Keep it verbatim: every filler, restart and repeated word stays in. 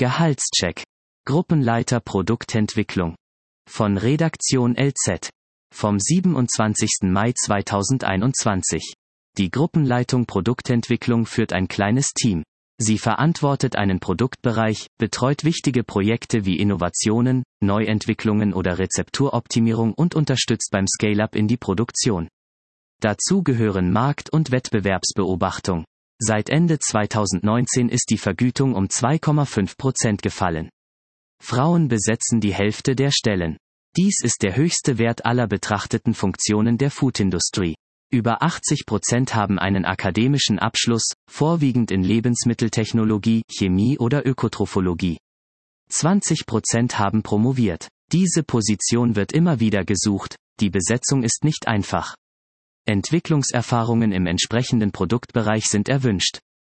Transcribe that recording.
Gehaltscheck. Gruppenleiter Produktentwicklung. Von Redaktion L Z. Vom siebenundzwanzigsten Mai zweitausendeinundzwanzig. Die Gruppenleitung Produktentwicklung führt ein kleines Team. Sie verantwortet einen Produktbereich, betreut wichtige Projekte wie Innovationen, Neuentwicklungen oder Rezepturoptimierung und unterstützt beim Scale-up in die Produktion. Dazu gehören Markt- und Wettbewerbsbeobachtung. Seit Ende zweitausendneunzehn ist die Vergütung um zwei Komma fünf Prozent gefallen. Frauen besetzen die Hälfte der Stellen. Dies ist der höchste Wert aller betrachteten Funktionen der Foodindustrie. Über achtzig Prozent haben einen akademischen Abschluss, vorwiegend in Lebensmitteltechnologie, Chemie oder Ökotrophologie. zwanzig Prozent haben promoviert. Diese Position wird immer wieder gesucht, die Besetzung ist nicht einfach. Entwicklungserfahrungen im entsprechenden Produktbereich sind erwünscht.